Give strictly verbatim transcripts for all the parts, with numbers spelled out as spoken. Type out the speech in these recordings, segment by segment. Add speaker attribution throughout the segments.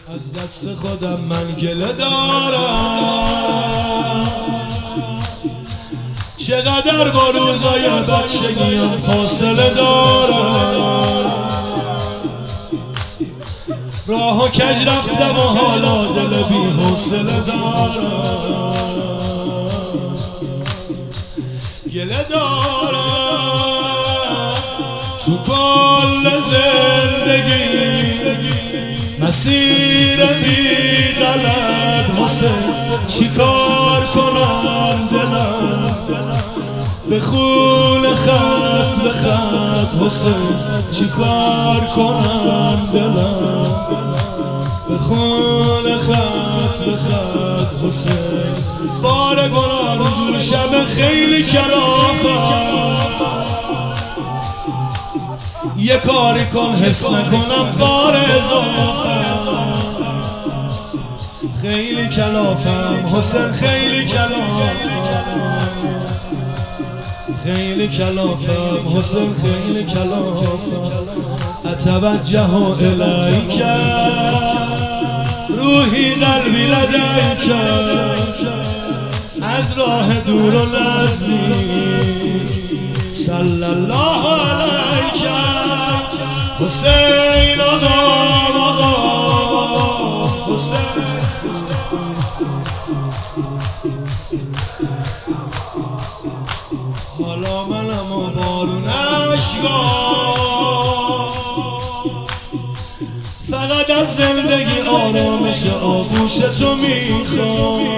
Speaker 1: از دست خودم من گله دارم، چقدر با روزای بچگیم فاصله دارم. راه و کج رفتم و حالا دل بی حوصله دارم، گله دارم تو کل زندگی مسیر بی غلط. حسین چیکار کنم دلم به خون خط به خط. حسین چیکار کنم دلم به خون خط به خط. حسین بار گناه رو دوشم خیلی کلافم، یه کاری کن حس نکنم بار اضافه. خیلی کلافم حسین خیلی کلافم، خیلی کلافم حسین خیلی کلافم. اتوجه الیک روحی قلبی لدیک، از راه دور و نزدیک صلی الله علیک. حسین آقا آقا حسین حالا منم و بارون اشکام، فقط از زندگی آرامش آغوش تو میخوام.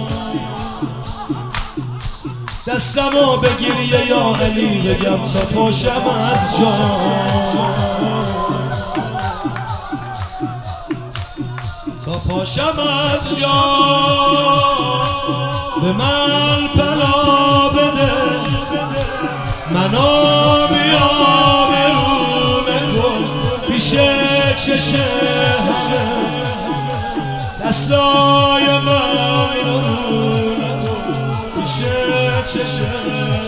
Speaker 1: دستمو بگیر یا علی بگم تا پاشم از جام، تا پاشم از جام. به من پناه بده منو بیابرونه کن پیش چشم دستای من پیش چشم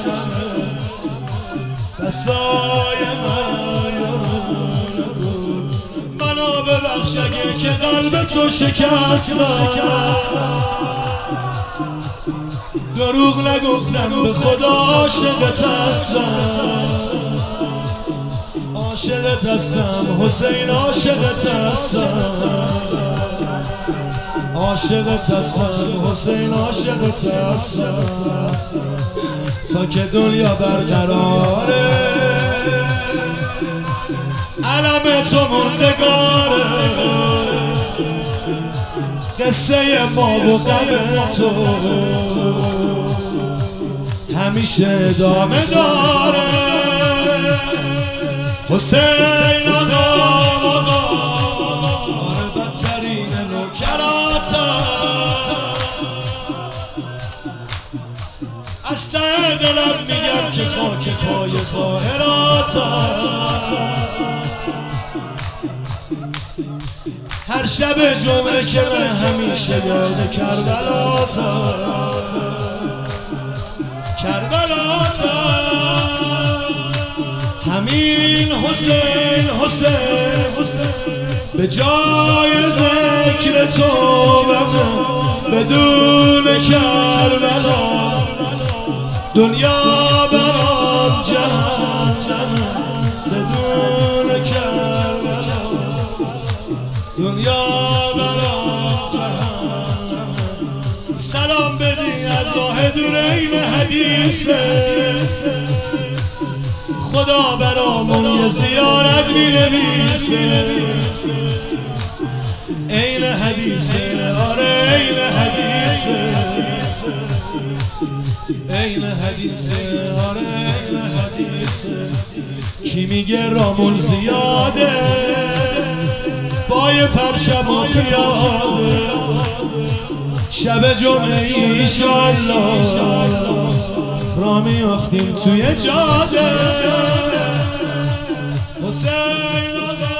Speaker 1: دستای من. منو ببخش اگه که قلب تو شکستم، دروغ نگفتم به خدا عاشقت هستم، عاشقت هستم حسین عاشقت هستم، عاشقت هستم حسین عاشقت هستم. تا که دنیا برقراره علم تو مردگاره، قصه ما و غم تو همیشه ادامه داره. حسین آقا آقا بدترین نوکراتم، از ته دلم میگم که خاک پای خواهراتم. هر شب جمعه که من همیشه یاد کربلاتم، کربلاتم. همین حسین حسین به جای ذکر تو بدون کربلا دنیا برام جهنم، بدون کربلا دنیا برام جهنم. سلام بدی از راه دور این حدیثه، خدا برامون یه زیارت می نویسه. این حدیثه آره این حدیثه، این حدیثه آره این حدیثه. کی میگه رامون زیاده پای پرچم و پیاده، شب جمعه ایشالله را میافتیم توی جاده. حسین